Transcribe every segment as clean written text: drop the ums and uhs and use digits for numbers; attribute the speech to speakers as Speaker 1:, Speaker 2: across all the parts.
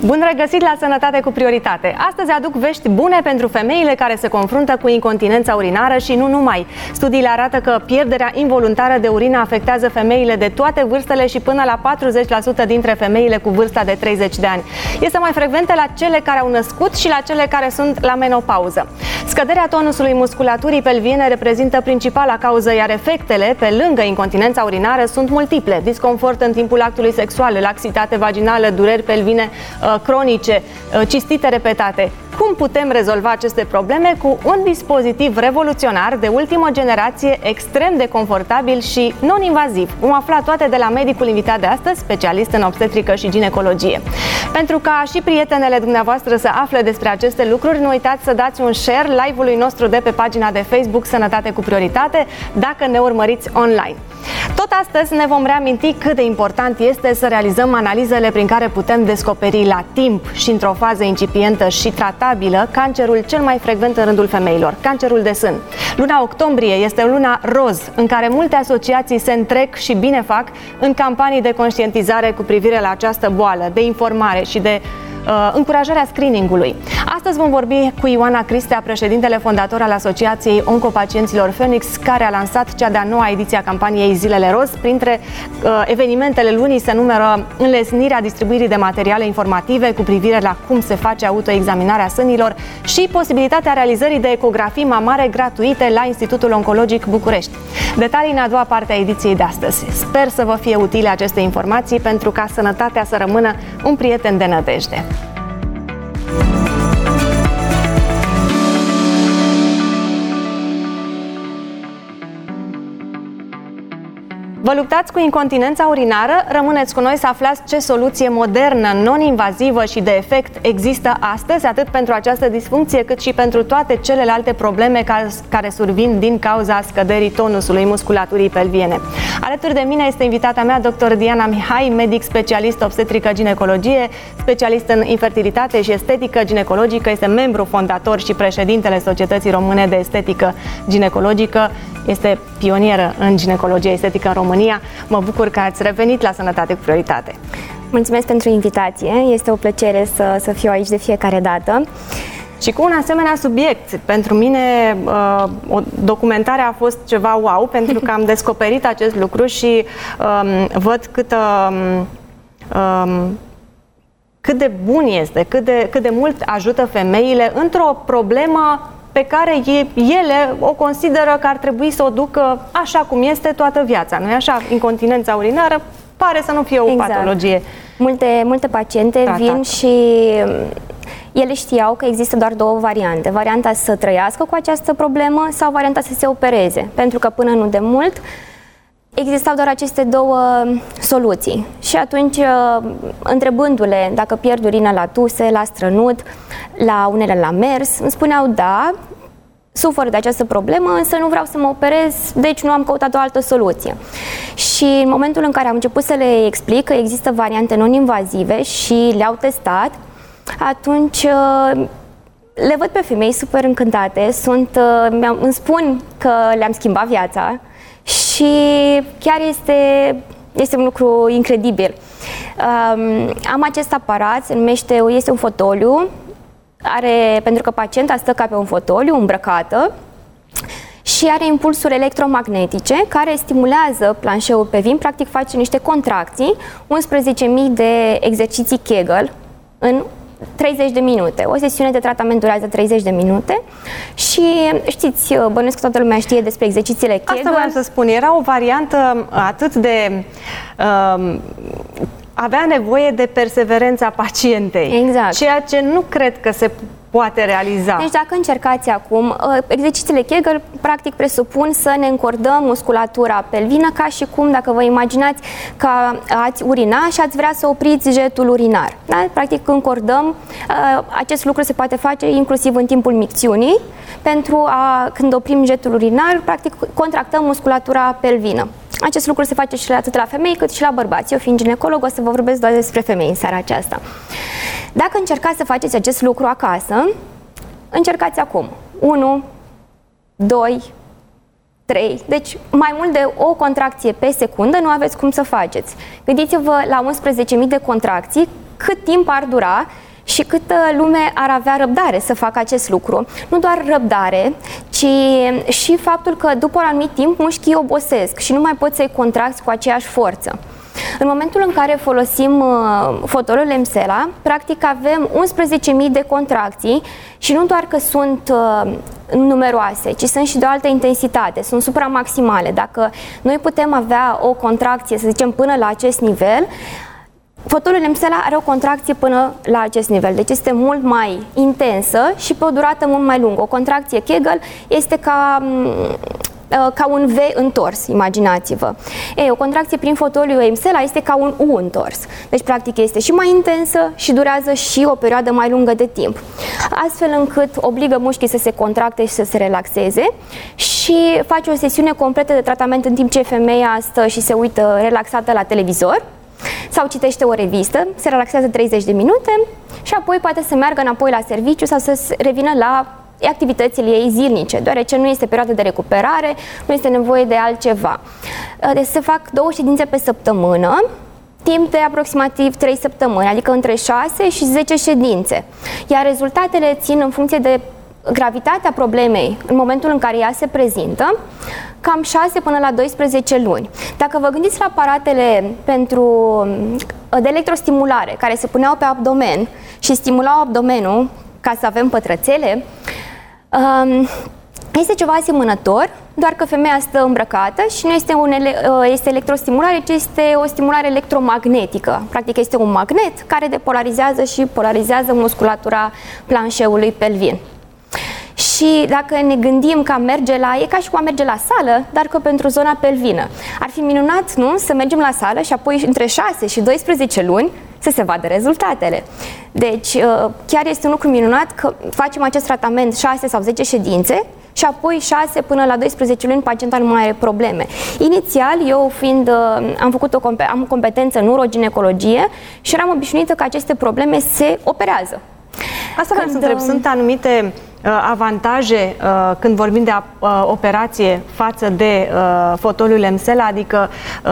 Speaker 1: Bun regăsit la Sănătate cu Prioritate! Astăzi aduc vești bune pentru femeile care se confruntă cu incontinența urinară și nu numai. Studiile arată că pierderea involuntară de urină afectează femeile de toate vârstele și până la 40% dintre femeile cu vârsta de 30 de ani. Este mai frecventă la cele care au născut și la cele care sunt la menopauză. Scăderea tonusului musculaturii pelviene reprezintă principala cauză, iar efectele, pe lângă incontinența urinară, sunt multiple. Disconfort în timpul actului sexual, laxitate vaginală, dureri pelvine cronice, cistite repetate. Cum putem rezolva aceste probleme? Cu un dispozitiv revoluționar de ultimă generație, extrem de confortabil și non-invaziv. Vom afla toate de la medicul invitat de astăzi, specialist în obstetrică și ginecologie. Pentru ca și prietenele dumneavoastră să afle despre aceste lucruri, nu uitați să dați un share live-ului nostru de pe pagina de Facebook Sănătate cu Prioritate, dacă ne urmăriți online. Tot astăzi ne vom reaminti cât de important este să realizăm analizele prin care putem descoperi la timp și într-o fază incipientă și tratabilă cancerul cel mai frecvent în rândul femeilor, cancerul de sân. Luna octombrie este luna roz, în care multe asociații se întrec și bine fac în campanii de conștientizare cu privire la această boală, de informare și de încurajarea screeningului. Astăzi vom vorbi cu Ioana Cristea, președintele fondator al Asociației Oncopacienților Phoenix, care a lansat cea de-a noua ediție a campaniei Zilele Roz. Printre evenimentele lunii se numără înlesnirea distribuirii de materiale informative cu privire la cum se face autoexaminarea sânilor și posibilitatea realizării de ecografii mamare gratuite la Institutul Oncologic București. Detalii în a doua parte a ediției de astăzi. Sper să vă fie utile aceste informații pentru ca sănătatea să rămână un prieten de nădejde. Vă luptați cu incontinența urinară? Rămâneți cu noi să aflați ce soluție modernă, non-invazivă și de efect există astăzi, atât pentru această disfuncție, cât și pentru toate celelalte probleme care survin din cauza scăderii tonusului musculaturii pelviene. Alături de mine este invitata mea, dr. Diana Mihai, medic specialist obstetrică-ginecologie, specialist în infertilitate și estetică ginecologică, este membru fondator și președintele Societății Române de Estetică Ginecologică, este pionieră în ginecologie estetică în România. Mă bucur că ați revenit la Sănătate cu Prioritate.
Speaker 2: Mulțumesc pentru invitație, este o plăcere să fiu aici de fiecare dată.
Speaker 1: Și cu un asemenea subiect, pentru mine documentarea a fost ceva wow, pentru că am descoperit acest lucru și văd cât de bun este, cât de mult ajută femeile într-o problemă pe care ele o consideră că ar trebui să o ducă așa cum este toată viața, nu-i așa? Incontinența urinară pare să nu fie o patologie.
Speaker 2: Multe paciente vin și ele știau că există doar două variante. Varianta să trăiască cu această problemă sau varianta să se opereze, pentru că până nu de mult existau doar aceste două soluții. Și atunci, întrebându-le dacă pierd urină la tuse, la strănut, la unele la mers, îmi spuneau da, sufăr de această problemă, însă nu vreau să mă operez, deci nu am căutat o altă soluție. Și în momentul în care am început să le explic că există variante non-invazive și le-au testat, atunci le văd pe femei super încântate, îmi spun că le-am schimbat viața și chiar este un lucru incredibil. Am acest aparat, se numește, este un fotoliu, pentru că pacienta stă ca pe un fotoliu, îmbrăcată, și are impulsuri electromagnetice care stimulează planșeul pelvin, practic face niște contracții, 11.000 de exerciții Kegel în 30 de minute. O sesiune de tratament durează 30 de minute și știți, bănuiesc că toată lumea știe despre exercițiile Kegel.
Speaker 1: Asta vreau să spun, era o variantă atât de... avea nevoie de perseverența pacientei.
Speaker 2: Exact.
Speaker 1: Ceea ce nu cred că se poate realiza.
Speaker 2: Deci dacă încercați acum, exercițiile Kegel practic presupun să ne încordăm musculatura pelvină ca și cum, dacă vă imaginați că ați urina și ați vrea să opriți jetul urinar. Da? Practic încordăm, acest lucru se poate face inclusiv în timpul micțiunii, când oprim jetul urinar, practic contractăm musculatura pelvină. Acest lucru se face și atât la femei cât și la bărbați. Eu fiind ginecolog o să vă vorbesc doar despre femei în seara aceasta. Dacă încercați să faceți acest lucru acasă, încercați acum. 1, 2, 3. Deci mai mult de o contracție pe secundă nu aveți cum să faceți. Gândiți-vă la 11.000 de contracții cât timp ar dura și câtă lume ar avea răbdare să facă acest lucru. Nu doar răbdare, ci și faptul că după un anumit timp mușchii obosesc și nu mai poți să-i contracți cu aceeași forță. În momentul în care folosim fotolul Emsela, practic avem 11.000 de contracții și nu doar că sunt numeroase, ci sunt și de o altă intensitate, sunt supramaximale. Dacă noi putem avea o contracție, să zicem, până la acest nivel, fotolul Emsela are o contracție până la acest nivel, deci este mult mai intensă și pe o durată mult mai lungă. O contracție Kegel este ca un V întors, imaginați-vă. O contracție prin fotoliul Emsela este ca un U întors. Deci, practic, este și mai intensă și durează și o perioadă mai lungă de timp. Astfel încât obligă mușchii să se contracte și să se relaxeze și face o sesiune completă de tratament în timp ce femeia stă și se uită relaxată la televizor sau citește o revistă, se relaxează 30 de minute și apoi poate să meargă înapoi la serviciu sau să revină la activitățile ei zilnice, deoarece nu este perioadă de recuperare, nu este nevoie de altceva. Deci se fac 2 ședințe pe săptămână, timp de aproximativ 3 săptămâni, adică între 6 și 10 ședințe. Iar rezultatele țin în funcție de gravitatea problemei în momentul în care ea se prezintă, cam 6 până la 12 luni. Dacă vă gândiți la aparatele de electrostimulare care se puneau pe abdomen și stimulau abdomenul ca să avem pătrățele, este ceva asemănător, doar că femeia stă îmbrăcată și nu este electrostimulare, ci este o stimulare electromagnetică. Practic este un magnet care depolarizează și polarizează musculatura planșeului pelvin. Și dacă ne gândim că e ca și cum a merge la sală, dar că pentru zona pelvină. Ar fi minunat, nu? Să mergem la sală și apoi între 6 și 12 luni să se vadă rezultatele. Deci chiar este un lucru minunat că facem acest tratament 6 sau 10 ședințe și apoi 6 până la 12 luni pacienta nu mai are probleme. Inițial, eu am competență în uroginecologie și eram obișnuită că aceste probleme se operează.
Speaker 1: Asta vreau să întreb, sunt anumite avantaje când vorbim de operație față de fotoliul Emsela, adică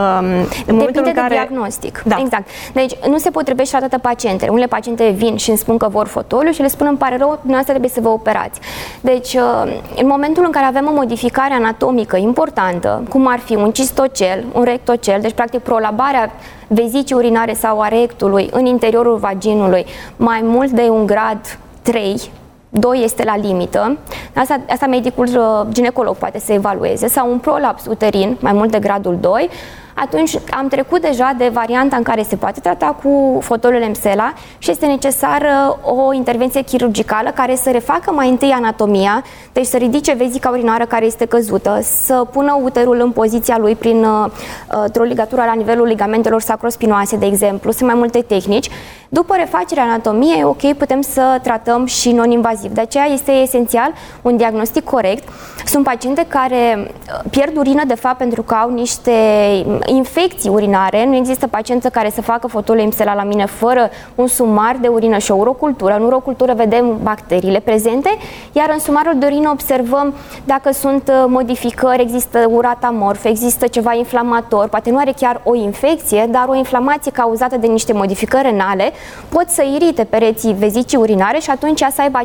Speaker 1: în momentul în care...
Speaker 2: de diagnostic. Da. Exact. Deci nu se potrivește la toate pacientele. Unele paciente vin și îmi spun că vor fotoliu și le spun îmi pare rău, dumneavoastră trebuie să vă operați. Deci în momentul în care avem o modificare anatomică importantă, cum ar fi un cistocel, un rectocel, deci practic prolabarea vezicii urinare sau a rectului în interiorul vaginului, mai mult de un grad 3, 2 este la limită, asta medicul ginecolog poate să evalueze, sau un prolaps uterin, mai mult de gradul 2, atunci am trecut deja de varianta în care se poate trata cu fotoliul Emsela și este necesară o intervenție chirurgicală care să refacă mai întâi anatomia, deci să ridice vezica urinară care este căzută, să pună uterul în poziția lui printr-o ligatură la nivelul ligamentelor sacrospinoase, de exemplu. Sunt mai multe tehnici. După refacerea anatomiei, ok, putem să tratăm și non-invaziv. De aceea este esențial un diagnostic corect. Sunt paciente care pierd urină, de fapt, pentru că au niște infecții urinare. Nu există pacientă care să facă fotoliul Emsela la mine fără un sumar de urină și o urocultură. În urocultură vedem bacteriile prezente, iar în sumarul de urină observăm dacă sunt modificări, există urat amorf, există ceva inflamator, poate nu are chiar o infecție, dar o inflamație cauzată de niște modificări renale pot să irite pereții vezicii urinare și atunci ea să aibă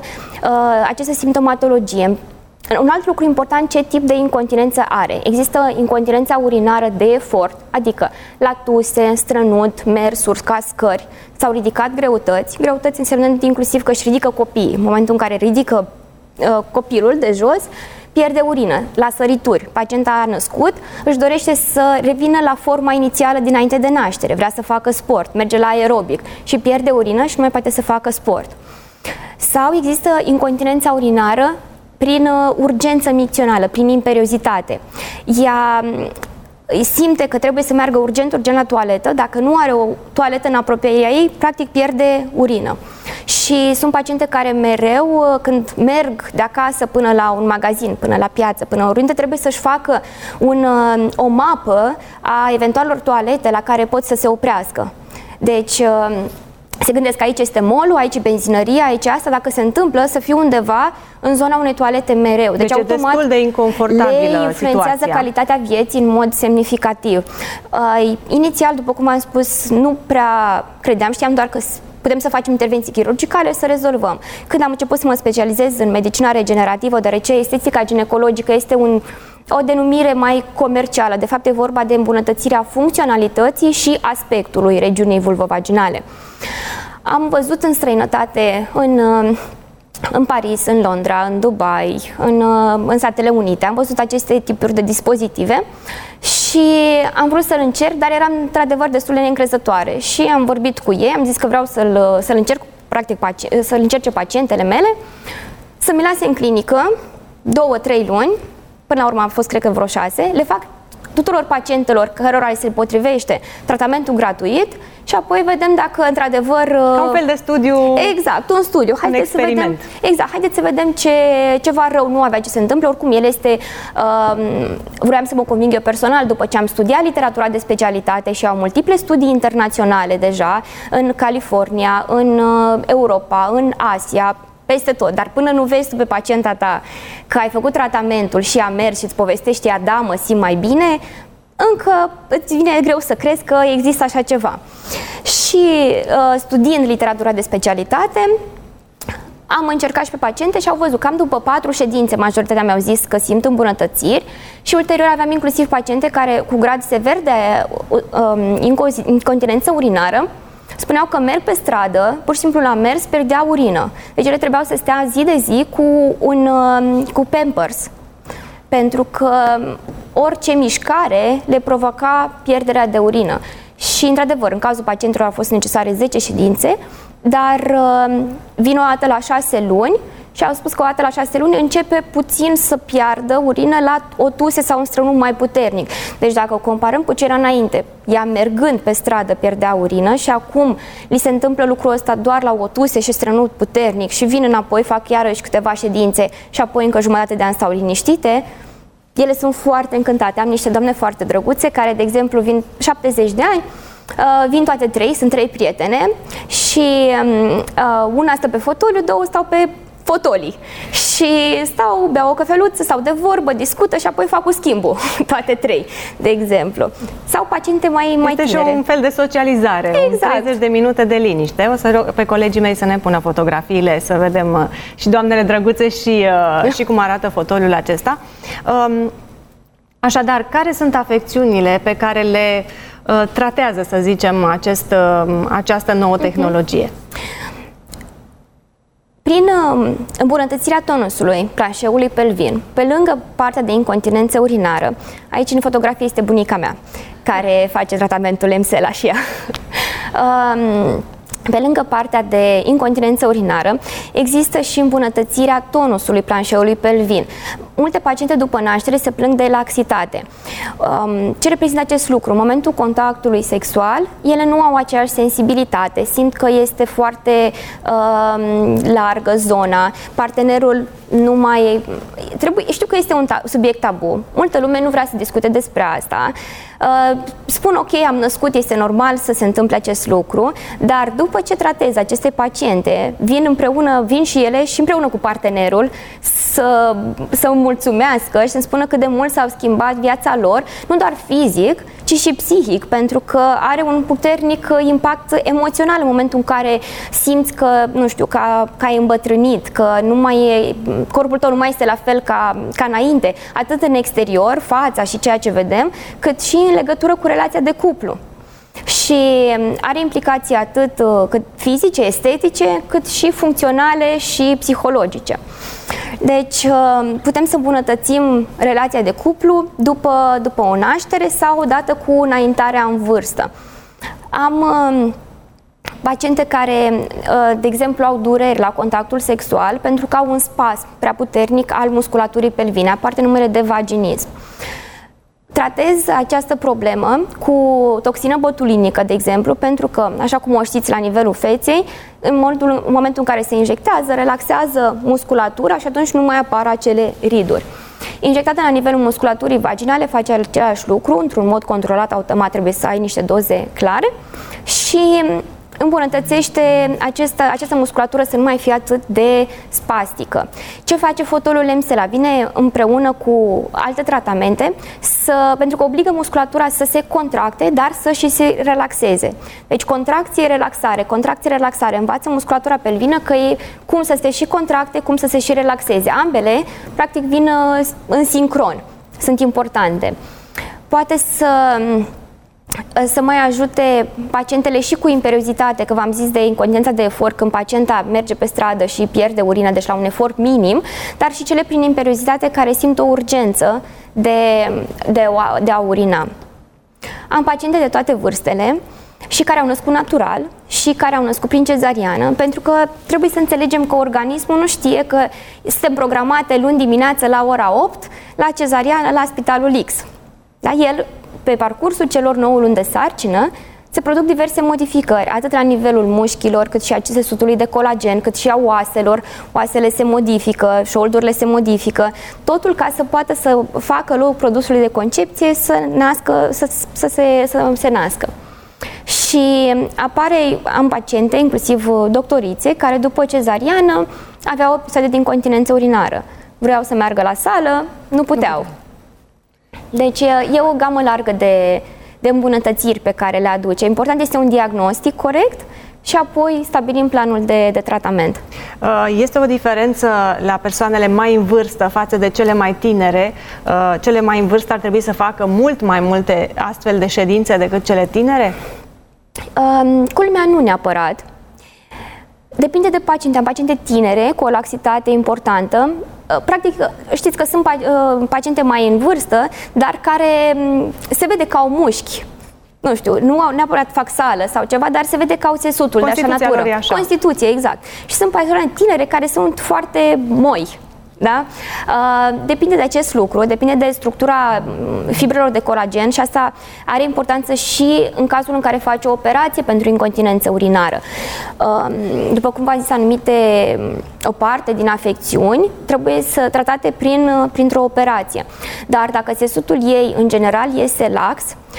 Speaker 2: această simptomatologie. Un alt lucru important, ce tip de incontinență are. Există incontinența urinară de efort, adică la tuse, strănut, mersuri, cascări, s-au ridicat greutăți însemnând inclusiv că își ridică copiii. În momentul în care ridică copilul de jos, pierde urină, la sărituri. Pacienta a născut, își dorește să revină la forma inițială dinainte de naștere, vrea să facă sport, merge la aerobic și pierde urină și nu mai poate să facă sport. Sau există incontinența urinară prin urgență micțională, prin imperiozitate. Ea simte că trebuie să meargă urgent la toaletă, dacă nu are o toaletă în apropierea ei, practic pierde urină. Și sunt paciente care mereu, când merg de acasă până la un magazin, până la piață, până oriunde, trebuie să-și facă o mapă a eventualelor toalete la care pot să se oprească. Deci se gândesc că aici este mall-ul, aici e benzinăria, aici asta, dacă se întâmplă să fiu undeva în zona unei toalete mereu.
Speaker 1: Deci automat destul de inconfortabilă
Speaker 2: le influențează
Speaker 1: situația.
Speaker 2: Calitatea vieții în mod semnificativ. Inițial, după cum am spus, nu prea credeam, știam doar că putem să facem intervenții chirurgicale, să rezolvăm. Când am început să mă specializez în medicina regenerativă, deoarece estetica ginecologică este o denumire mai comercială. De fapt, e vorba de îmbunătățirea funcționalității și aspectului regiunii vulvovaginale. Am văzut în străinătate, în Paris, în Londra, în Dubai, în Statele Unite, am văzut aceste tipuri de dispozitive și am vrut să-l încerc, dar eram într-adevăr destul de neîncrezătoare și am vorbit cu ei, am zis că vreau să-l încerc, practic să-l încerce pacientele mele, să mi lase în clinică 2-3 luni, până la urmă am fost, cred că vreo 6, le fac tuturor pacientelor cărora se potrivește tratamentul gratuit și apoi vedem dacă într-adevăr...
Speaker 1: Ca un fel de studiu.
Speaker 2: Exact, un studiu.
Speaker 1: Haideți să vedem.
Speaker 2: Exact, haideți să vedem ce ceva rău nu avea ce se întâmplă. Oricum, el este... Vreau să mă conving eu personal după ce am studiat literatura de specialitate și au multiple studii internaționale deja în California, în Europa, în Asia, peste tot, dar până nu vezi tu pe pacienta ta că ai făcut tratamentul și a mers și îți povestește ea, da, mă simt mai bine, încă îți vine greu să crezi că există așa ceva. Și studiind literatura de specialitate, am încercat și pe paciente și au văzut cam după 4 ședințe, majoritatea mi-au zis că simt îmbunătățiri și ulterior aveam inclusiv paciente care cu grad sever de incontinență urinară spuneau că merg pe stradă, pur și simplu la mers pierdea urină. Deci ele trebuiau să stea zi de zi cu Pampers, pentru că orice mișcare le provoca pierderea de urină. Și, într-adevăr, în cazul pacientelor au fost necesare 10 ședințe, dar vin o dată la 6 luni și au spus că o dată la 6 luni începe puțin să piardă urină la o tuse sau un strănut mai puternic. Deci dacă o comparăm cu ce era înainte, ea mergând pe stradă pierdea urină și acum li se întâmplă lucrul ăsta doar la o tuse și strănut puternic și vin înapoi, fac iarăși câteva ședințe și apoi încă jumătate de an stau liniștite, ele sunt foarte încântate. Am niște doamne foarte drăguțe care, de exemplu, vin 70 de ani, vin toate 3, sunt 3 prietene și una stă pe fotoliu, 2 stau pe fotolii și stau, beau o căfeluță, stau de vorbă, discută și apoi fac cu schimbul, toate 3, de exemplu. Sau paciente mai tinere.
Speaker 1: Este și un fel de socializare, exact. 30 de minute de liniște. O să rog pe colegii mei să ne pună fotografiile, să vedem și doamnele drăguțe și cum arată fotoliul acesta. Așadar, care sunt afecțiunile pe care le tratează, să zicem, această nouă tehnologie?
Speaker 2: Prin îmbunătățirea tonusului planșeului pelvin, pe lângă partea de incontinență urinară, aici în fotografie este bunica mea, care face tratamentul EMSELA și ea. Pe lângă partea de incontinență urinară, există și îmbunătățirea tonusului planșeului pelvin. Multe paciente după naștere se plâng de laxitate. Ce reprezintă acest lucru? În momentul contactului sexual, ele nu au aceeași sensibilitate, simt că este foarte largă zona, partenerul nu mai... Știu că este un subiect tabu, multă lume nu vrea să discute despre asta. Spun, ok, am născut, este normal să se întâmple acest lucru, dar după ce tratez aceste paciente, vin și ele și împreună cu partenerul să îmi mulțumească și să-mi spună cât de mult s-au schimbat viața lor, nu doar fizic, ci și psihic, pentru că are un puternic impact emoțional în momentul în care simți că, nu știu, că ai îmbătrânit, că corpul tău nu mai este la fel ca înainte, atât în exterior, fața și ceea ce vedem, cât și în legătură cu relația de cuplu. Și are implicații atât fizice, estetice, cât și funcționale și psihologice. Deci putem să îmbunătățim relația de cuplu după o naștere sau odată cu înaintarea în vârstă. Am paciente care, de exemplu, au dureri la contactul sexual pentru că au un spasm prea puternic al musculaturii pelvine, aparte numere de vaginism. Tratez această problemă cu toxină botulinică, de exemplu, pentru că, așa cum o știți la nivelul feței, în momentul în care se injectează, relaxează musculatura și atunci nu mai apar acele riduri. Injectată la nivelul musculaturii vaginale face același lucru, într-un mod controlat, automat, trebuie să ai niște doze clare și îmbunătățește această musculatură să nu mai fie atât de spastică. Ce face fotolul Emsela? Vine împreună cu alte tratamente pentru că obligă musculatura să se contracte, dar să și se relaxeze. Deci contracție, relaxare, învață musculatura pelvină că e cum să se și contracte, cum să se și relaxeze. Ambele, practic, vin în sincron. Sunt importante. Poate să mai ajute pacientele și cu imperiozitate, că v-am zis de incontinența de efort, când pacienta merge pe stradă și pierde urină, deci la un efort minim, dar și cele prin imperiozitate care simt o urgență de a urina. Am paciente de toate vârstele și care au născut natural și care au născut prin cezariană, pentru că trebuie să înțelegem că organismul nu știe că suntem programate luni dimineață la ora 8 la cezariană la Spitalul X. Da? El, pe parcursul celor 9 luni de sarcină, se produc diverse modificări, atât la nivelul mușchilor, cât și a țesutului de colagen, cât și a oaselor. Oasele se modifică, șoldurile se modifică, totul ca să poată să facă locul produsului de concepție să se nască. Și am paciente, inclusiv doctorițe, care după cezariană aveau episoade de incontinență urinară. Vreau să meargă la sală, nu puteau. Deci e o gamă largă de îmbunătățiri pe care le aduce. Important este un diagnostic corect și apoi stabilim planul de tratament.
Speaker 1: Este o diferență la persoanele mai în vârstă față de cele mai tinere? Cele mai în vârstă ar trebui să facă mult mai multe astfel de ședințe decât cele tinere?
Speaker 2: Culmea nu neapărat. Depinde de paciente. Am paciente tinere cu o laxitate importantă. Practic, știți că sunt paciente mai în vârstă, dar care se vede că au mușchi. Nu știu, nu neapărat fac sală sau ceva, dar se vede că au țesutul de așa natură. Constituție, exact. Și sunt persoane tinere care sunt foarte moi. Da? Depinde de acest lucru, depinde de structura fibrelor de colagen și asta are importanță și în cazul în care faci o operație pentru incontinență urinară. După cum v-am zis, o parte din afecțiuni trebuie să tratate printr-o operație. Dar dacă țesutul ei în general este lax,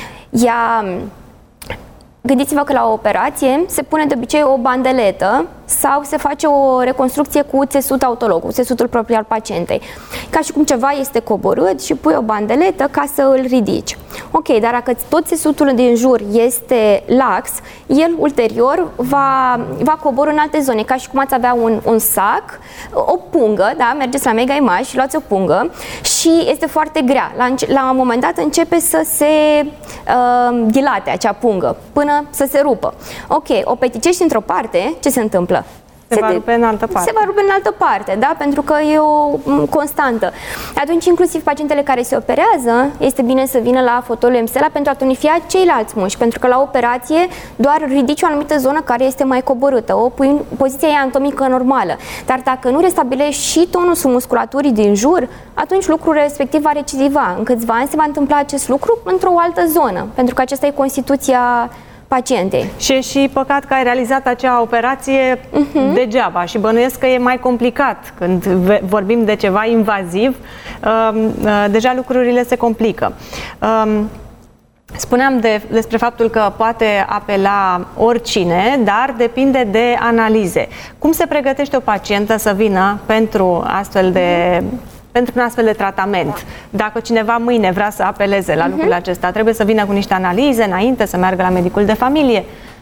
Speaker 2: gândiți-vă că la o operație se pune de obicei o bandeletă sau se face o reconstrucție cu țesut autolog, cu țesutul propriu al pacientei. Ca și cum ceva este coborât și pui o bandeletă ca să îl ridici. Ok, dar dacă tot țesutul din jur este lax, el ulterior va coborî în alte zone, ca și cum ați avea un sac, o pungă, da? Mergeți la Mega Image și luați o pungă și este foarte grea. La un moment dat începe să se dilate acea pungă până să se rupă. Ok, o peticești într-o parte, ce se întâmplă?
Speaker 1: Se va rupe în altă parte.
Speaker 2: Se va rupe în altă parte, da? Pentru că e o constantă. Atunci, inclusiv pacientele care se operează, este bine să vină la fotolul Emsela pentru a tonifia ceilalți mușchi, pentru că la operație doar ridici o anumită zonă care este mai coborâtă, o pui în poziția ei anatomică normală. Dar dacă nu restabilești și tonusul musculaturii din jur, atunci lucrul respectiv va recidiva. În câțiva ani se va întâmpla acest lucru într-o altă zonă, pentru că aceasta e constituția pacientei.
Speaker 1: Și e și păcat că ai realizat acea operație degeaba și bănuiesc că e mai complicat când vorbim de ceva invaziv, deja lucrurile se complică. Spuneam despre faptul că poate apela oricine, dar depinde de analize. Cum se pregătește o pacientă să vină pentru un astfel de tratament? Dacă cineva mâine vrea să apeleze la lucrul acesta, trebuie să vină cu niște analize înainte, să meargă la medicul de familie?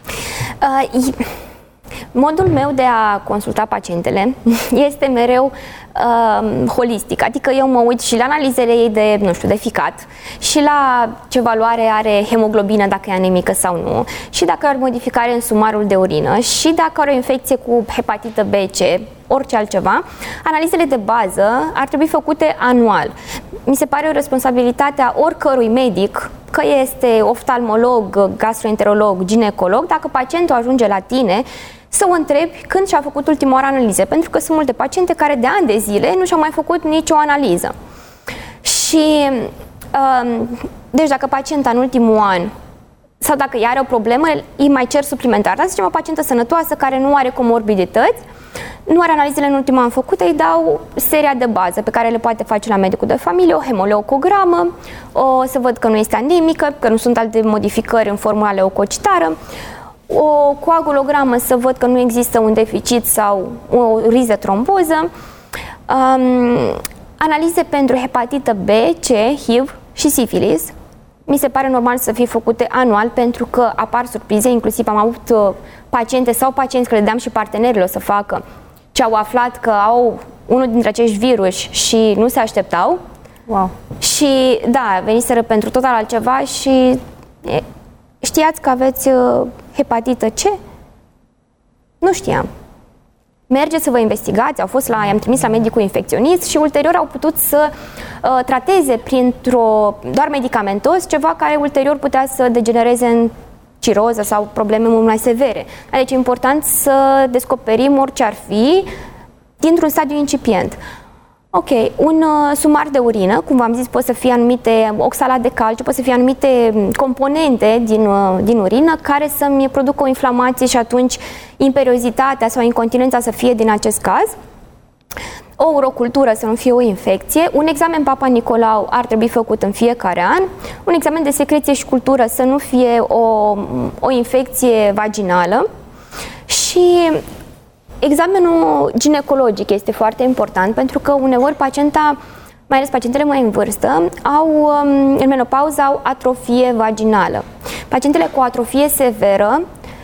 Speaker 2: Modul meu de a consulta pacientele este mereu holistic, adică eu mă uit și la analizele ei de, nu știu, de ficat și la ce valoare are hemoglobina, dacă e anemică sau nu, și dacă are modificare în sumarul de urină și dacă are o infecție cu hepatită B, C, orice altceva. Analizele de bază ar trebui făcute anual. Mi se pare o responsabilitate a oricărui medic, că este oftalmolog, gastroenterolog, ginecolog, dacă pacientul ajunge la tine, să o întrebi când și-a făcut ultima oară analize, pentru că sunt multe paciente care de ani de zile nu și-au mai făcut nicio analiză. Și deci dacă pacienta în ultimul an sau dacă ea are o problemă, îi mai cer suplimentar. Dar să zicem o pacientă sănătoasă care nu are comorbidități, nu are analizele în ultimul an făcute, îi dau seria de bază pe care le poate face la medicul de familie, o hemoleucogramă, să văd că nu este anemică, că nu sunt alte modificări în formula leucocitară, o coagulogramă să văd că nu există un deficit sau o riză tromboză, analize pentru hepatită B, C, HIV și sifilis. Mi se pare normal să fie făcute anual pentru că apar surprize, inclusiv am avut paciente sau pacienți că le dăm și partenerilor să facă, ce au aflat că au unul dintre acești virus și nu se așteptau.
Speaker 1: Wow.
Speaker 2: Și da, veniseră pentru total altceva și știați că aveți hepatită C? Nu știam. Mergeți să vă investigați, i-am trimis la medicul infecționist și ulterior au putut să trateze doar medicamentos ceva care ulterior putea să degenereze în ciroză sau probleme mult mai severe. Deci e important să descoperim orice ar fi dintr-un stadiu incipient. Ok, un sumar de urină, cum v-am zis, pot să fie anumite oxalat de calciu, pot să fie anumite componente din urină care să-mi producă o inflamație și atunci imperiozitatea sau incontinența să fie din acest caz. O urocultură să nu fie o infecție, un examen Papa Nicolau ar trebui făcut în fiecare an, un examen de secreție și cultură să nu fie o infecție vaginală și examenul ginecologic este foarte important pentru că uneori pacienta, mai ales pacientele mai în vârstă, în menopauză au atrofie vaginală. Pacientele cu atrofie severă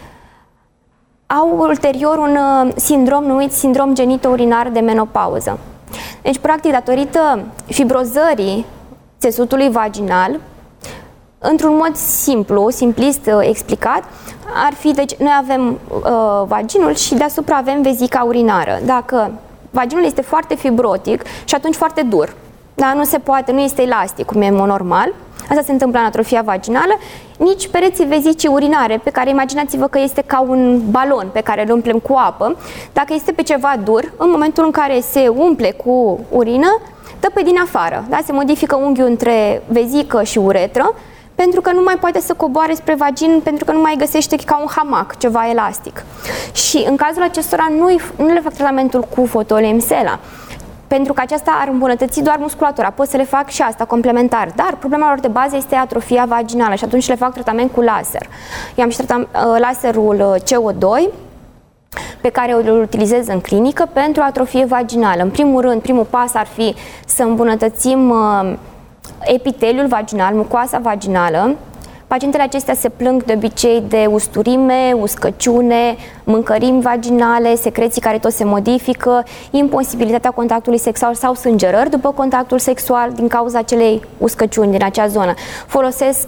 Speaker 2: au ulterior un sindrom numit sindrom genito-urinar de menopauză. Deci, practic, datorită fibrozării țesutului vaginal, într-un mod simplist explicat, ar fi, deci noi avem vaginul și deasupra avem vezica urinară. Dacă vaginul este foarte fibrotic și atunci foarte dur, da? Nu se poate, nu este elastic cum e normal, asta se întâmplă în atrofia vaginală, nici pereții vezicii urinare, pe care imaginați-vă că este ca un balon pe care îl umplem cu apă, dacă este pe ceva dur, în momentul în care se umple cu urină, dă pe din afară, da? Se modifică unghiul între vezică și uretră, pentru că nu mai poate să coboare spre vagin, pentru că nu mai găsește ca un hamac, ceva elastic. Și în cazul acestora nu le fac tratamentul cu fotolemsela, pentru că aceasta ar îmbunătăți doar musculatura. Pot să le fac și asta complementar, dar problema lor de bază este atrofia vaginală și atunci le fac tratament cu laser. Eu am și laserul CO2, pe care îl utilizez în clinică pentru atrofie vaginală. În primul rând, primul pas ar fi să îmbunătățim epiteliul vaginal, mucoasa vaginală. Pacientele acestea se plâng de obicei de usturime, uscăciune, mâncărimi vaginale, secreții care tot se modifică, imposibilitatea contactului sexual sau sângerări după contactul sexual din cauza acelei uscăciuni din acea zonă. Folosesc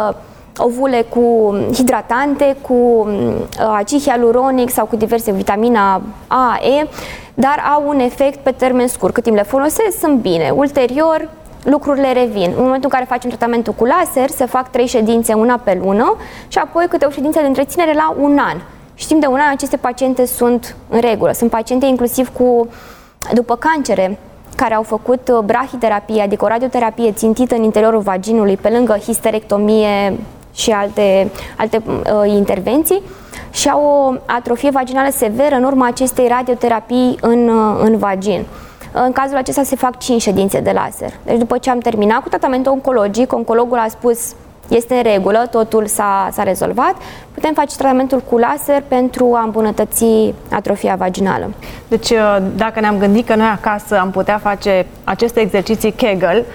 Speaker 2: ovule cu hidratante, cu acid hialuronic sau cu diverse vitamina A, E, dar au un efect pe termen scurt. Cât timp le folosesc, sunt bine. Ulterior, lucrurile revin. În momentul în care facem tratamentul cu laser, se fac 3 ședințe, una pe lună, și apoi câte o ședință de întreținere la un an. Și timp de un an aceste paciente sunt în regulă. Sunt paciente inclusiv după cancere, care au făcut brahiterapie, adică o radioterapie țintită în interiorul vaginului, pe lângă histerectomie și alte intervenții, și au o atrofie vaginală severă în urma acestei radioterapii în vagin. În cazul acesta se fac 5 ședințe de laser. Deci după ce am terminat cu tratamentul oncologic, oncologul a spus este în regulă, totul s-a rezolvat, putem face tratamentul cu laser pentru a îmbunătăți atrofia vaginală.
Speaker 1: Deci dacă ne-am gândit că noi acasă am putea face aceste exerciții Kegel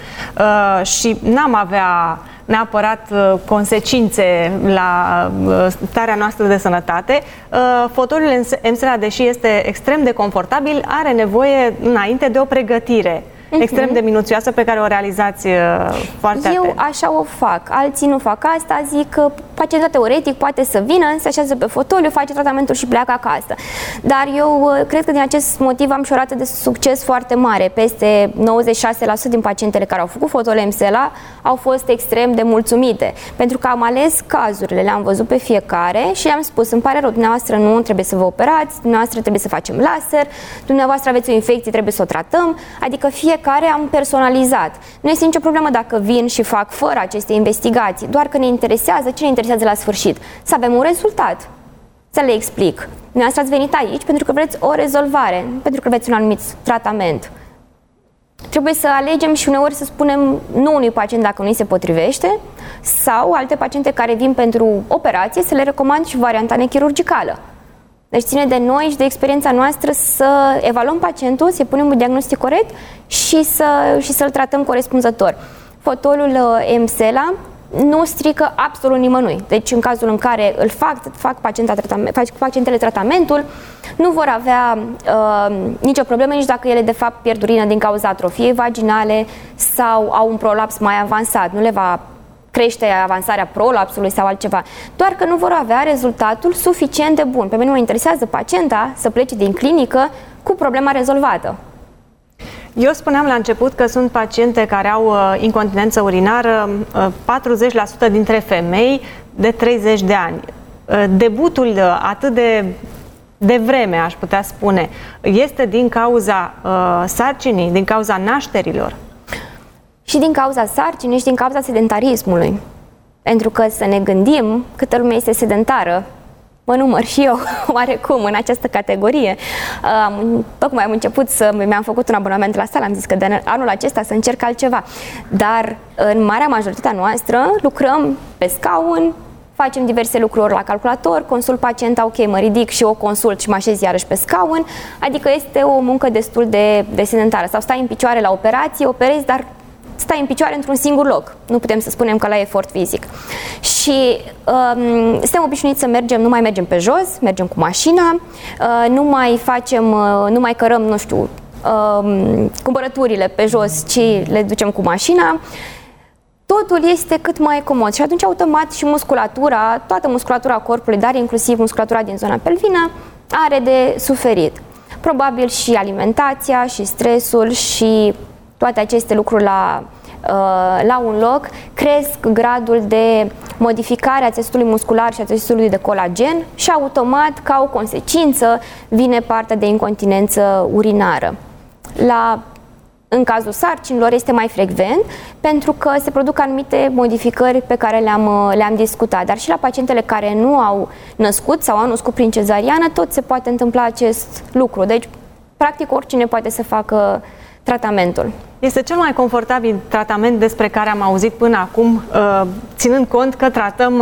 Speaker 1: și n-am avea neapărat consecințe la starea noastră de sănătate, fotoliul emsela, deși este extrem de confortabil, are nevoie înainte de o pregătire extrem de minuțioasă pe care o realizați foarte atent.
Speaker 2: Eu așa o fac, alții nu fac asta, zic că pacientul teoretic poate să vină, se așează pe fotoliu, face tratamentul și pleacă acasă. Dar eu cred că din acest motiv am și o rată de succes foarte mare. Peste 96% din pacientele care au făcut fotolemsela au fost extrem de mulțumite, pentru că am ales cazurile, le-am văzut pe fiecare și le-am spus, îmi pare rău, dumneavoastră nu trebuie să vă operați, dumneavoastră trebuie să facem laser, dumneavoastră aveți o infecție, trebuie să o tratăm, adică fiecare am personalizat. Nu este nicio problemă dacă vin și fac fără aceste investigații, doar că ne interesează, ce ne interesează la sfârșit? Să avem un rezultat. Să le explic. Dumneavoastră ați venit aici pentru că vreți o rezolvare, nu pentru că vreți un anumit tratament. Trebuie să alegem și uneori să spunem nu unui pacient dacă nu îi se potrivește Sau alte paciente care vin pentru operație, să le recomand și varianta nechirurgicală. Deci ține de noi și de experiența noastră să evaluăm pacientul, să-i punem un diagnostic corect și să-l tratăm corespunzător. Fotolul Emsela nu strică absolut nimănui. Deci în cazul în care îl fac pacientele tratamentul, nu vor avea nicio problemă nici dacă ele de fapt pierd urină din cauza atrofiei vaginale sau au un prolaps mai avansat. Nu le va crește avansarea prolapsului sau altceva. Doar că nu vor avea rezultatul suficient de bun. Pe mine mă interesează pacienta să plece din clinică cu problema rezolvată.
Speaker 1: Eu spuneam la început că sunt paciente care au incontinență urinară, 40% dintre femei de 30 de ani. Debutul atât de vreme, aș putea spune, este din cauza sarcinii, din cauza nașterilor?
Speaker 2: Și din cauza sarcinii și din cauza sedentarismului. Pentru că să ne gândim, câtă lume este sedentară, mă număr și eu oarecum în această categorie. Tocmai am început mi-am făcut un abonament la sală, am zis că de anul acesta să încerc altceva. Dar în marea majoritatea noastră lucrăm pe scaun, facem diverse lucruri la calculator, consult pacienta, ok, mă ridic și o consult și mă așez iarăși pe scaun, adică este o muncă destul de sedentară. Sau stai în picioare la operație, operezi, dar stai în picioare într-un singur loc. Nu putem să spunem că la efort fizic. Și suntem obișnuiți să mergem, nu mai mergem pe jos, mergem cu mașina, nu mai cărăm, nu știu, cumpărăturile pe jos, ci le ducem cu mașina. Totul este cât mai comod și atunci automat și musculatura, toată musculatura corpului, dar inclusiv musculatura din zona pelvină, are de suferit. Probabil și alimentația, și stresul, și toate aceste lucruri la un loc cresc gradul de modificare a țesutului muscular și a țesutului de colagen și automat, ca o consecință, vine partea de incontinență urinară. În cazul sarcinilor este mai frecvent pentru că se produc anumite modificări pe care le-am discutat, dar și la pacientele care nu au născut sau au născut prin cezariană tot se poate întâmpla acest lucru. Deci, practic, oricine poate să facă tratamentul.
Speaker 1: Este cel mai confortabil tratament despre care am auzit până acum, ținând cont că tratăm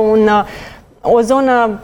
Speaker 1: o zonă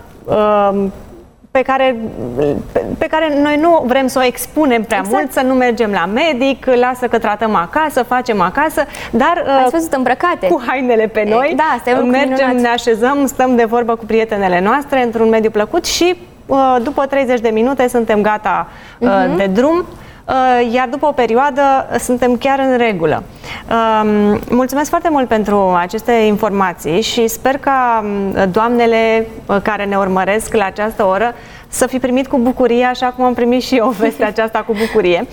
Speaker 1: pe care noi nu vrem să o expunem prea mult, să nu mergem la medic, lasă că tratăm acasă, facem acasă, dar
Speaker 2: ați văzut îmbrăcate
Speaker 1: cu hainele pe noi, mergem, ne așezăm, stăm de vorbă cu prietenele noastre într-un mediu plăcut și după 30 de minute suntem gata de drum. Iar după o perioadă suntem chiar în regulă. Mulțumesc foarte mult pentru aceste informații și sper ca doamnele care ne urmăresc la această oră să fi primit cu bucurie, așa cum am primit și eu vestea aceasta cu bucurie,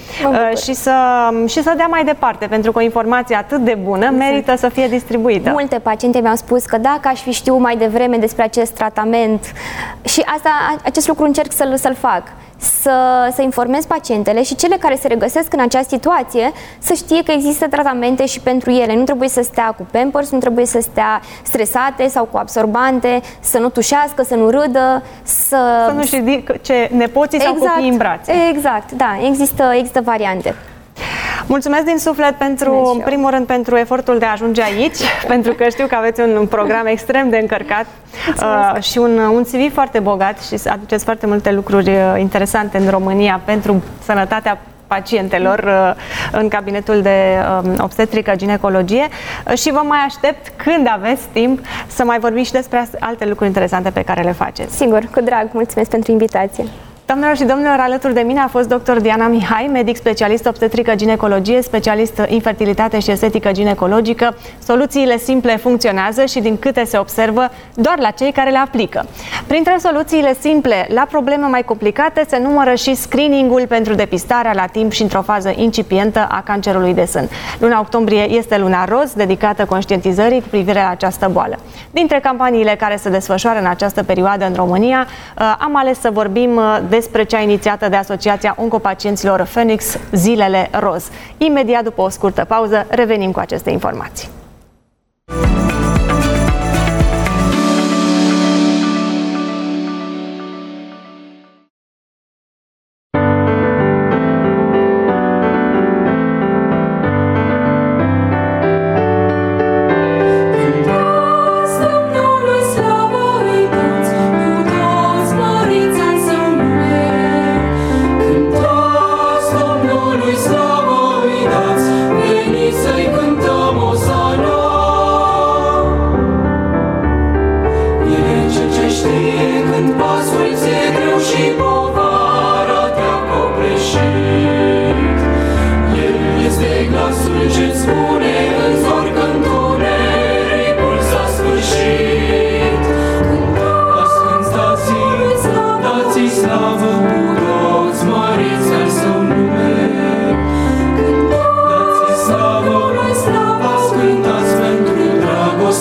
Speaker 1: și să dea mai departe, pentru că o informație atât de bună merită să fie distribuită.
Speaker 2: Multe paciente mi-au spus că dacă aș fi știut mai devreme despre acest tratament, și acest lucru încerc să-l fac, să informez pacientele și cele care se regăsesc în această situație să știe că există tratamente și pentru ele. Nu trebuie să stea cu Pampers, nu trebuie să stea stresate sau cu absorbante, să nu tușească, să nu râdă, să
Speaker 1: nu știi ce nepoții sau copiii în brațe.
Speaker 2: Exact, da, există variante.
Speaker 1: Mulțumesc din suflet în primul rând pentru efortul de a ajunge aici, pentru că știu că aveți un program extrem de încărcat și un CV foarte bogat și aduceți foarte multe lucruri interesante în România pentru sănătatea pacientelor în cabinetul de obstetrică-ginecologie și vă mai aștept când aveți timp să mai vorbim și despre alte lucruri interesante pe care le faceți.
Speaker 2: Sigur, cu drag, mulțumesc pentru invitație.
Speaker 1: Doamnelor și domnilor, alături de mine a fost dr. Diana Mihai, medic specialist obstetrică-ginecologie, specialist infertilitate și estetică ginecologică. Soluțiile simple funcționează și, din câte se observă, doar la cei care le aplică. Printre soluțiile simple la probleme mai complicate se numără și screening-ul pentru depistarea la timp și într-o fază incipientă a cancerului de sân. Luna octombrie este luna roz, dedicată conștientizării cu privire la această boală. Dintre campaniile care se desfășoară în această perioadă în România, am ales să vorbim despre cea inițiată de Asociația Oncopacienților Phoenix, Zilele Roz. Imediat după o scurtă pauză, revenim cu aceste informații.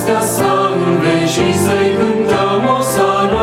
Speaker 3: dragostea sa în veci și să-i cântăm osana.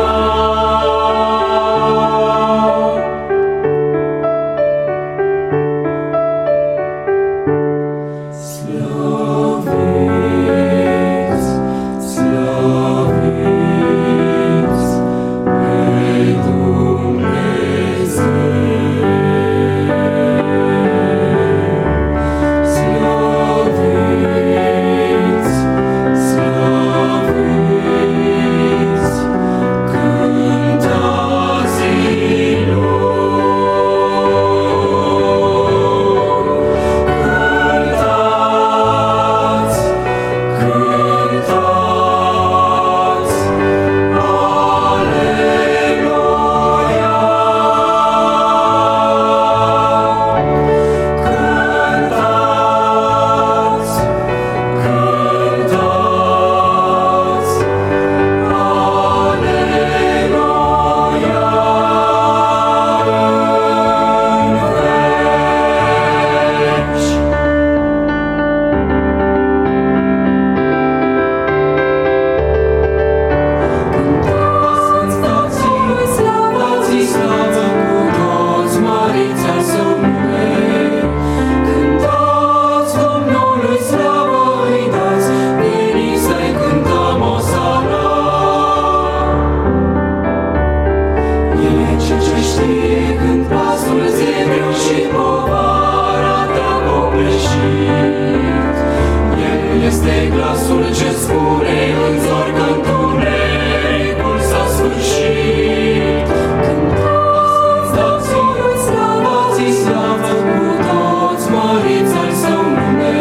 Speaker 3: Este glasul ce spune în zor că întunericul s-a sfârșit. Cântați, dați-i slavă cu toți, măriți al său nume.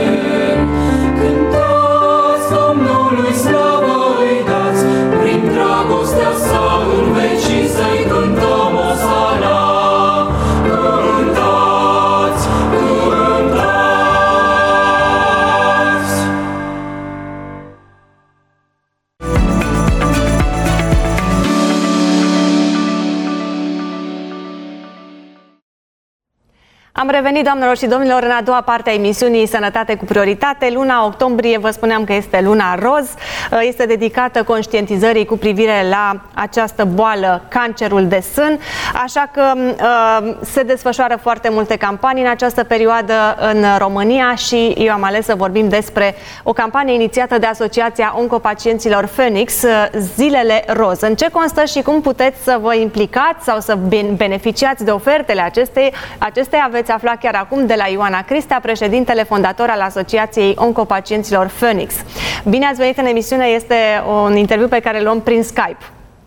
Speaker 3: Cântați Domnului slavă îi dați, prin dragostea sa în veci să-i cântăm osana. Cântați, cântați.
Speaker 1: Am revenit, doamnelor și domnilor, în a doua parte a emisiunii Sănătate cu prioritate. Luna octombrie, vă spuneam că este luna roz, este dedicată conștientizării cu privire la această boală, cancerul de sân, așa că se desfășoară foarte multe campanii în această perioadă în România și eu am ales să vorbim despre o campanie inițiată de Asociația Oncopacienților Phoenix, Zilele Roz. În ce constă și cum puteți să vă implicați sau să beneficiați de ofertele acesteia veți afla chiar acum de la Ioana Cristea, președintele fondator al Asociației Oncopacienților Phoenix. Bine ați venit în emisiune, este un interviu pe care îl luăm prin Skype.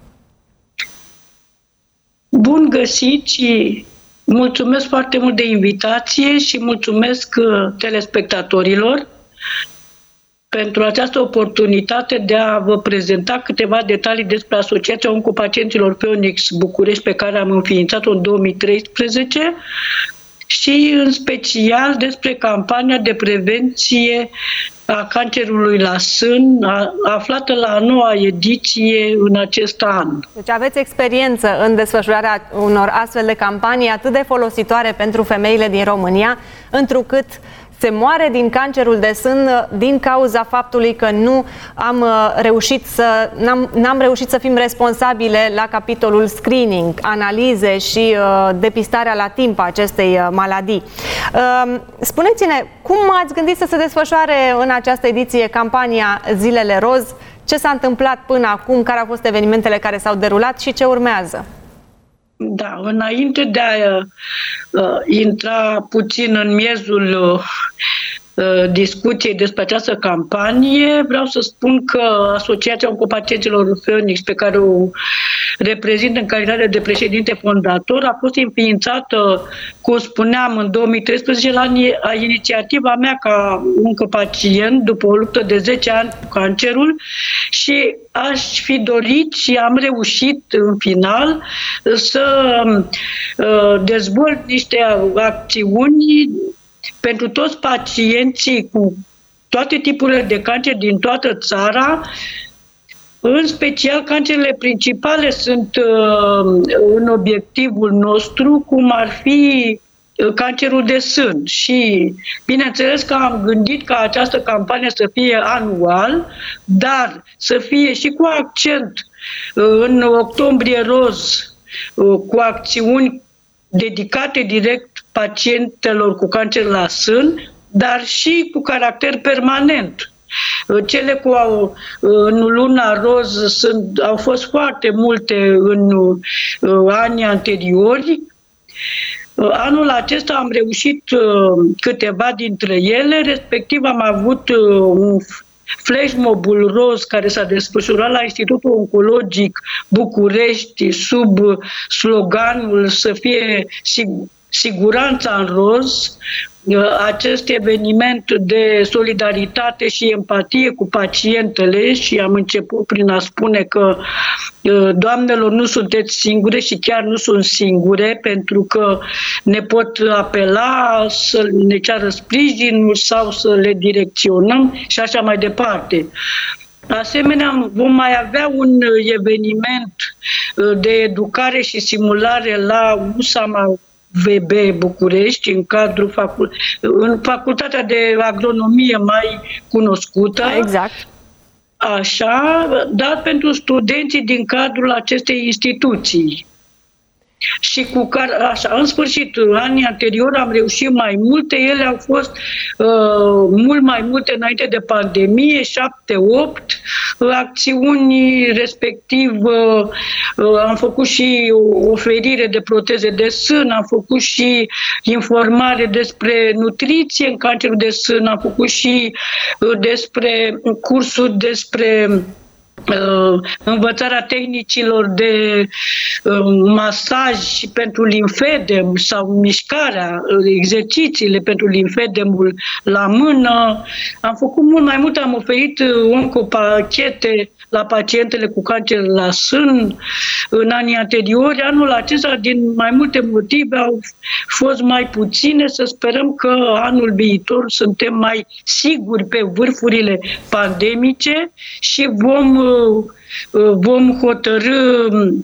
Speaker 4: Bun găsit și mulțumesc foarte mult de invitație și mulțumesc telespectatorilor pentru această oportunitate de a vă prezenta câteva detalii despre Asociația Oncopacienților Phoenix București, pe care am înființat-o în 2013, și în special despre campania de prevenție a cancerului la sân, aflată la a noua ediție în acest an.
Speaker 1: Deci aveți experiență în desfășurarea unor astfel de campanii atât de folositoare pentru femeile din România, întrucât se moare din cancerul de sân din cauza faptului că n-am reușit să fim responsabile la capitolul screening, analize și depistarea la timp a acestei maladii. Spuneți-ne, cum ați gândit să se desfășoare în această ediție campania Zilele Roz? Ce s-a întâmplat până acum? Care au fost evenimentele care s-au derulat și ce urmează?
Speaker 4: Da, înainte de a intra puțin în miezul discuției despre această campanie, vreau să spun că Asociația Oncopacienților Phoenix, pe care o reprezint în calitate de președinte fondator, a fost înființată, cum spuneam, în 2013 la inițiativa mea ca oncopacient, după o luptă de 10 ani cu cancerul, și aș fi dorit și am reușit în final să dezvolt niște acțiuni pentru toți pacienții cu toate tipurile de cancer din toată țara. În special, cancerele principale sunt în obiectivul nostru, cum ar fi cancerul de sân și bineînțeles că am gândit ca această campanie să fie anual, dar să fie și cu accent în Octombrie Roz, cu acțiuni dedicate direct pacientelor cu cancer la sân, dar și cu caracter permanent. Cele în luna roz au fost foarte multe în anii anteriori. Anul acesta am reușit câteva dintre ele, respectiv am avut un flash mob-ul roz care s-a desfășurat la Institutul Oncologic București sub sloganul să fie siguranța în roz. Acest eveniment de solidaritate și empatie cu pacientele și am început prin a spune că doamnelor, nu sunteți singure și chiar nu sunt singure, pentru că ne pot apela să ne ceară sprijinul sau să le direcționăm și așa mai departe. Asemenea, vom mai avea un eveniment de educare și simulare la USAMA VB București, în facultatea de agronomie mai cunoscută.
Speaker 1: Exact.
Speaker 4: Așa, dar pentru studenții din cadrul acestei instituții. Și cu care, așa, în sfârșit, anii anteriori am reușit mai multe, ele au fost mult mai multe înainte de pandemie, 7-8 acțiuni, respectiv am făcut și oferire de proteze de sân, am făcut și informare despre nutriție în cancerul de sân, am făcut și despre cursuri despre învățarea tehnicilor de masaj pentru limfedem sau mișcarea, exercițiile pentru limfedemul la mână. Am făcut mult mai mult, am oferit oncopachete la pacientele cu cancer la sân în anii anteriori. Anul acesta, din mai multe motive, au fost mai puține. Să sperăm că anul viitor suntem mai siguri pe vârfurile pandemice și vom hotărî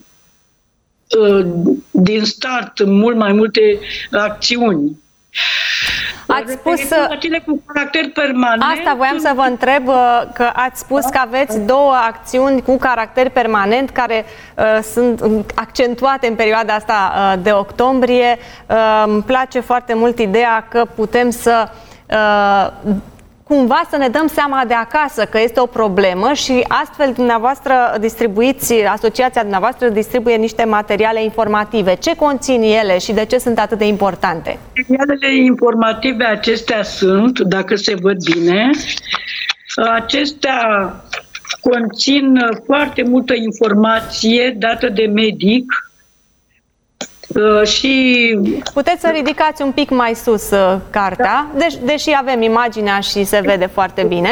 Speaker 4: din start mult mai multe acțiuni.
Speaker 1: Ați spus
Speaker 4: acele cu caracter permanent.
Speaker 1: Asta voiam să vă întreb, că ați spus că aveți două acțiuni cu caracter permanent care sunt accentuate în perioada asta de octombrie. Îmi place foarte mult ideea că putem să cumva să ne dăm seama de acasă că este o problemă și astfel dumneavoastră asociația dumneavoastră distribuie niște materiale informative. Ce conțin ele și de ce sunt atât de importante?
Speaker 4: Materialele informative acestea sunt, dacă se văd bine, acestea conțin foarte multă informație dată de medic. Și
Speaker 1: puteți să ridicați un pic mai sus cartea, deși avem imaginea și se vede foarte bine.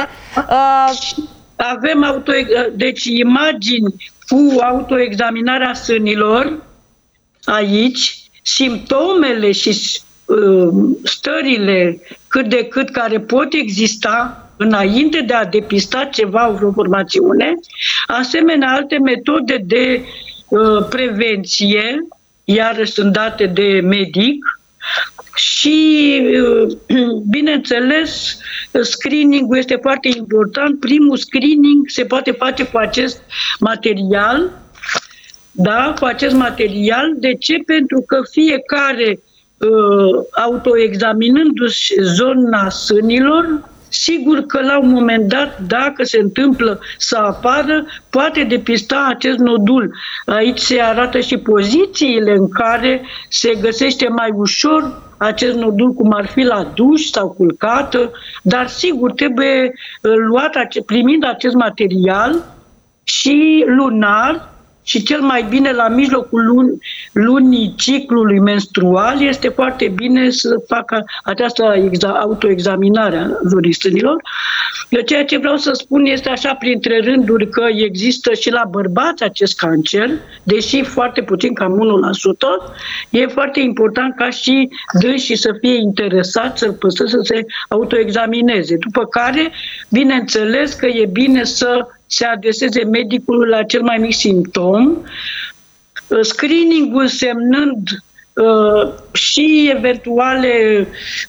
Speaker 4: Avem deci imagini cu autoexaminarea sânilor aici, simptomele și stările cât de cât care pot exista înainte de a depista ceva, o formațiune, asemenea alte metode de prevenție, iarăși sunt date de medic și, bineînțeles, screening-ul este foarte important. Primul screening se poate face cu acest material, da, cu acest material. De ce? Pentru că fiecare, autoexaminându-și zona sânilor, sigur că la un moment dat, dacă se întâmplă să apară, poate depista acest nodul. Aici se arată și pozițiile în care se găsește mai ușor acest nodul, cum ar fi la duș sau culcată, dar sigur trebuie primind acest material și lunar, și cel mai bine la mijlocul lunii ciclului menstrual este foarte bine să facă această autoexaminare a zonii sânilor. Ceea ce vreau să spun este așa printre rânduri că există și la bărbați acest cancer, deși foarte puțin, cam 1%, e foarte important ca și dânsii să fie interesați, să se autoexamineze. După care, bineînțeles că e bine să se adreseze medicului la cel mai mic simptom, screening-ul semnând și eventuale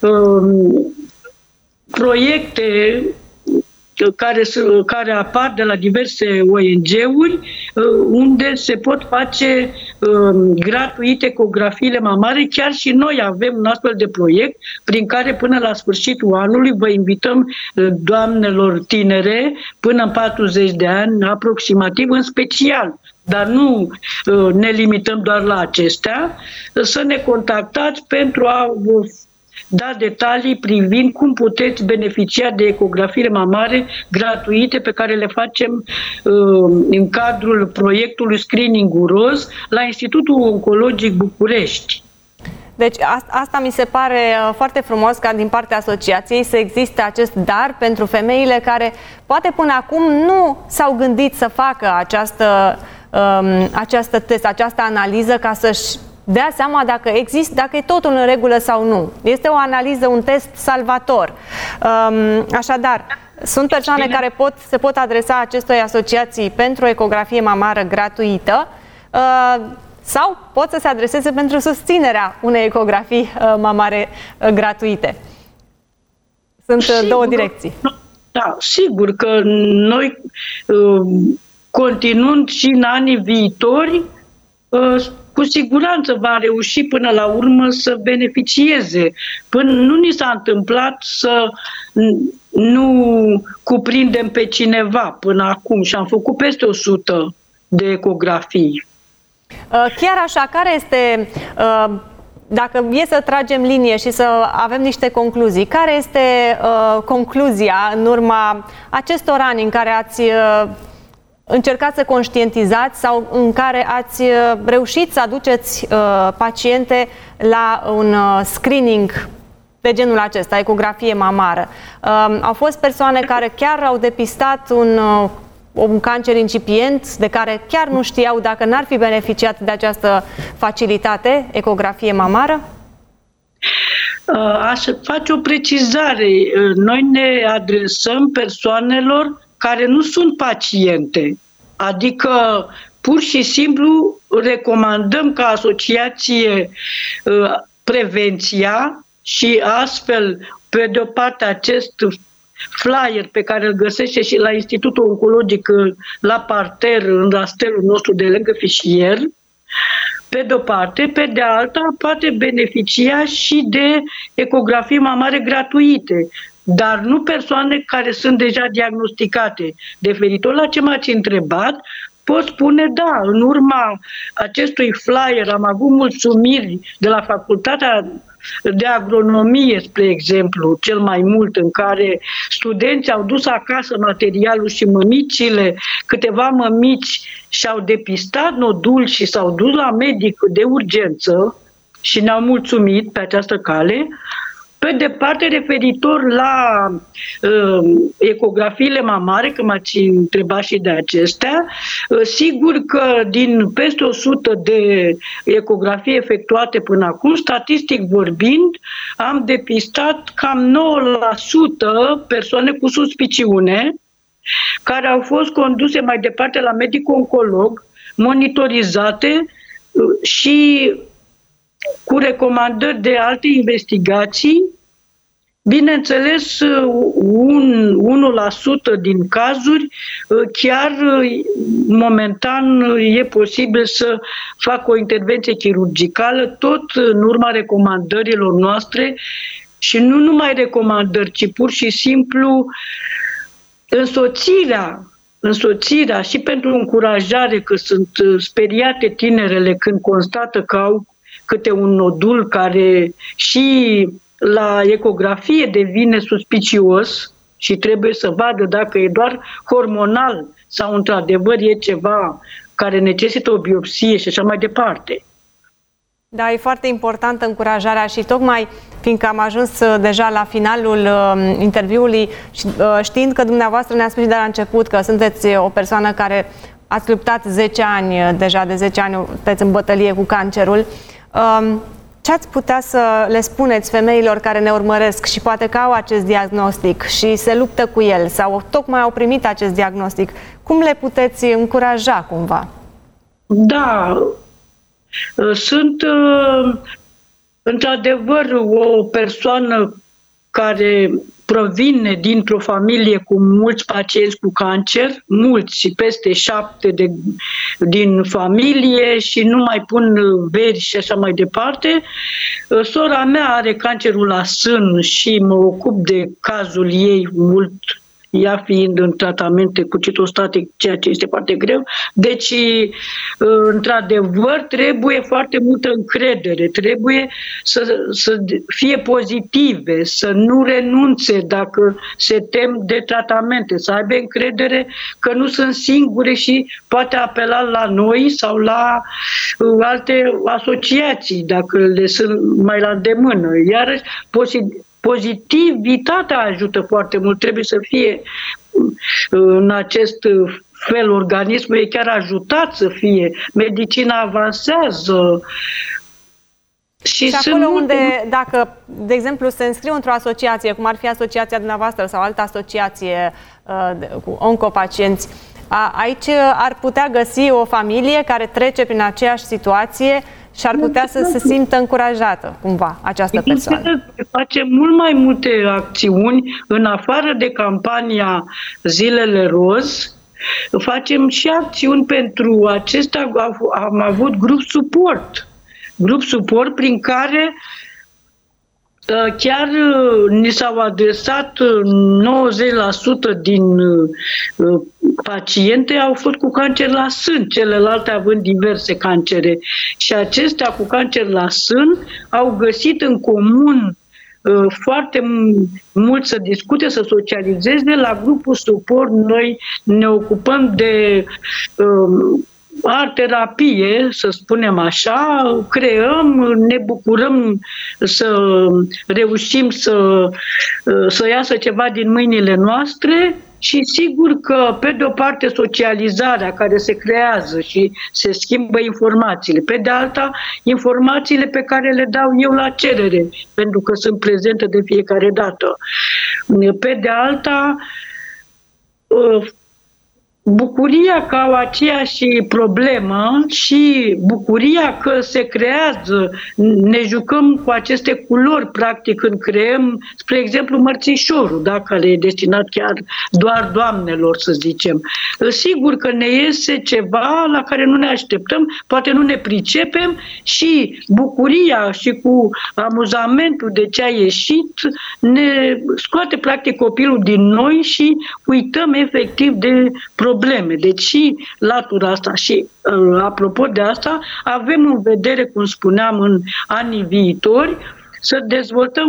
Speaker 4: proiecte care apar de la diverse ONG-uri, unde se pot face gratuit ecografiile mamare. Chiar și noi avem un astfel de proiect prin care până la sfârșitul anului vă invităm, doamnelor tinere, până în 40 de ani aproximativ, în special, dar nu ne limităm doar la acestea, să ne contactați pentru a da detalii privind cum puteți beneficia de ecografiile mamare gratuite pe care le facem în cadrul proiectului Screening-ul Roz la Institutul Oncologic București.
Speaker 1: Deci asta mi se pare foarte frumos, ca din partea asociației să existe acest dar pentru femeile care poate până acum nu s-au gândit să facă această test, această analiză ca să-și dea seama dacă există, dacă e totul în regulă sau nu. Este o analiză, un test salvator. Așadar, sunt persoane care se pot adresa acestei asociații pentru ecografie mamară gratuită sau pot să se adreseze pentru susținerea unei ecografii mamare gratuite. Sunt două direcții.
Speaker 4: Da, sigur că noi, continuând și în anii viitori, cu siguranță va reuși până la urmă să beneficieze. Până nu ni s-a întâmplat să nu cuprindem pe cineva până acum și am făcut peste 100 de ecografii.
Speaker 1: Chiar așa, care este, dacă e să tragem linie și să avem niște concluzii, care este concluzia în urma acestor ani în care ați încercați să conștientizați sau în care ați reușit să aduceți paciente la un screening de genul acesta, ecografie mamară? Au fost persoane care chiar au depistat un cancer incipient de care chiar nu știau dacă n-ar fi beneficiat de această facilitate, ecografie mamară?
Speaker 4: Aș face o precizare. Noi ne adresăm persoanelor care nu sunt paciente, adică pur și simplu recomandăm ca asociație prevenția și astfel, pe de o parte, acest flyer pe care îl găsește și la Institutul Oncologic la parter, în rastelul nostru de lângă fișier, pe de o parte, pe de alta poate beneficia și de ecografii mamare gratuite, dar nu persoane care sunt deja diagnosticate. Referitor la ce m-ați întrebat, pot spune da, în urma acestui flyer am avut mulțumiri de la Facultatea de Agronomie, spre exemplu, cel mai mult, în care studenții au dus acasă materialul și mămicile, câteva mămici și-au depistat nodul și s-au dus la medic de urgență și ne-au mulțumit pe această cale. Pe de parte, referitor la ecografiile mamare, că m-ați întrebat și de acestea, sigur că din peste 100 de ecografii efectuate până acum, statistic vorbind, am depistat cam 9% persoane cu suspiciune, care au fost conduse mai departe la medic-oncolog, monitorizate și cu recomandări de alte investigații. Bineînțeles, 1% din cazuri, chiar momentan e posibil să facă o intervenție chirurgicală, tot în urma recomandărilor noastre și nu numai recomandări, ci pur și simplu însoțirea și pentru încurajare, că sunt speriate tinerele când constată că au câte un nodul care și la ecografie devine suspicios și trebuie să vadă dacă e doar hormonal sau într-adevăr e ceva care necesită o biopsie și așa mai departe.
Speaker 1: Da, e foarte importantă încurajarea și tocmai fiindcă am ajuns deja la finalul interviului, știind că dumneavoastră ne-ați spus de la început că sunteți o persoană care ați luptat 10 ani, deja de 10 ani sunteți în bătălie cu cancerul, ce ați putea să le spuneți femeilor care ne urmăresc și poate că au acest diagnostic și se luptă cu el sau tocmai au primit acest diagnostic? Cum le puteți încuraja cumva?
Speaker 4: Da, Sunt într-adevăr o persoană care provine dintr-o familie cu mulți pacienți cu cancer, mulți, peste 7 din familie și nu mai pun veri și așa mai departe. Sora mea are cancerul la sân și mă ocup de cazul ei mult, ea fiind în tratamente cu citostatic, ceea ce este foarte greu. Deci, într-adevăr, trebuie foarte multă încredere, trebuie să fie pozitive, să nu renunțe dacă se tem de tratamente, să aibă încredere că nu sunt singure și poate apela la noi sau la alte asociații, dacă le sunt mai la îndemână. Iarăși, pozitivitatea ajută foarte mult, trebuie să fie în acest fel, organismul e chiar ajutat să fie, medicina avansează.
Speaker 1: Și acolo unde, dacă, de exemplu, se înscriu într-o asociație, cum ar fi asociația dumneavoastră sau altă asociație cu oncopacienți, aici ar putea găsi o familie care trece prin aceeași situație și ar putea să se simtă încurajată, cumva, această persoană.
Speaker 4: Facem mult mai multe acțiuni, în afară de campania Zilele Roz, facem și acțiuni pentru acestea. Am avut grup suport prin care chiar ni s-au adresat 90% din paciente au fost cu cancer la sân, celelalte având diverse cancere. Și acestea cu cancer la sân au găsit în comun foarte mult să discute, să socializeze. La grupul suport noi ne ocupăm de art-terapie, să spunem așa, creăm, ne bucurăm să reușim să iasă ceva din mâinile noastre și sigur că, pe de o parte, socializarea care se creează și se schimbă informațiile, pe de alta, informațiile pe care le dau eu la cerere, pentru că sunt prezente de fiecare dată. Pe de alta, bucuria că au aceeași problemă și bucuria că se creează, ne jucăm cu aceste culori, practic, când creăm, spre exemplu, mărțișorul, da, care e destinat chiar doar doamnelor, să zicem. Sigur că ne iese ceva la care nu ne așteptăm, poate nu ne pricepem și bucuria și cu amuzamentul de ce a ieșit ne scoate, practic, copilul din noi și uităm efectiv de probleme. Deci și latura asta și apropo de asta, avem în vedere, cum spuneam, în anii viitori, să dezvoltăm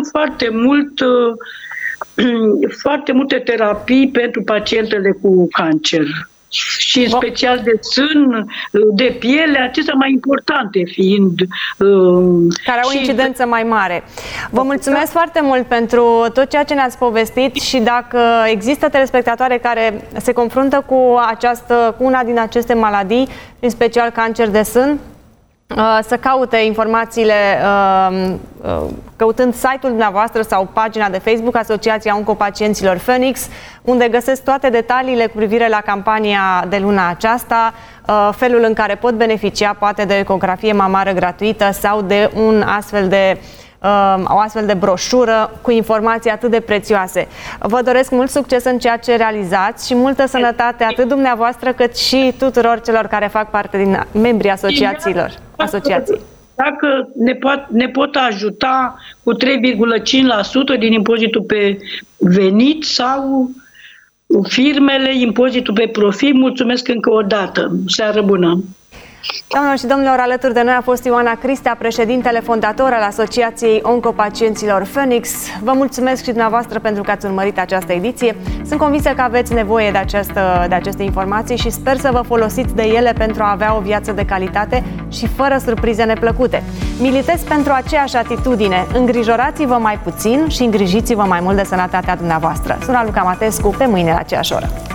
Speaker 4: foarte multe terapii pentru pacientele cu cancer. Și în special de sân, de piele, acestea mai importante fiind.
Speaker 1: Care au o incidență mai mare. Vă mulțumesc foarte mult pentru tot ceea ce ne-ați povestit și dacă există telespectatoare care se confruntă cu una din aceste maladii, în special cancer de sân, să caute informațiile căutând site-ul dumneavoastră sau pagina de Facebook Asociația Oncopacienților Phoenix, unde găsesc toate detaliile cu privire la campania de luna aceasta, felul în care pot beneficia poate de o ecografie mamară gratuită sau de o astfel de broșură cu informații atât de prețioase. Vă doresc mult succes în ceea ce realizați și multă sănătate atât dumneavoastră cât și tuturor celor care fac parte din membrii asociației.
Speaker 4: Dacă ne pot ajuta cu 3,5% din impozitul pe venit sau firmele, impozitul pe profit, mulțumesc încă o dată. Seară bună!
Speaker 1: Doamnelor și domnilor, alături de noi a fost Ioana Cristea, președintele fondator al Asociației Oncopacienților Phoenix. Vă mulțumesc și dumneavoastră pentru că ați urmărit această ediție. Sunt convinsă că aveți nevoie de aceste informații și sper să vă folosiți de ele pentru a avea o viață de calitate și fără surprize neplăcute. Militez pentru aceeași atitudine. Îngrijorați-vă mai puțin și îngrijiți-vă mai mult de sănătatea dumneavoastră. Sunt Raluca Matescu, pe mâine la aceeași oră.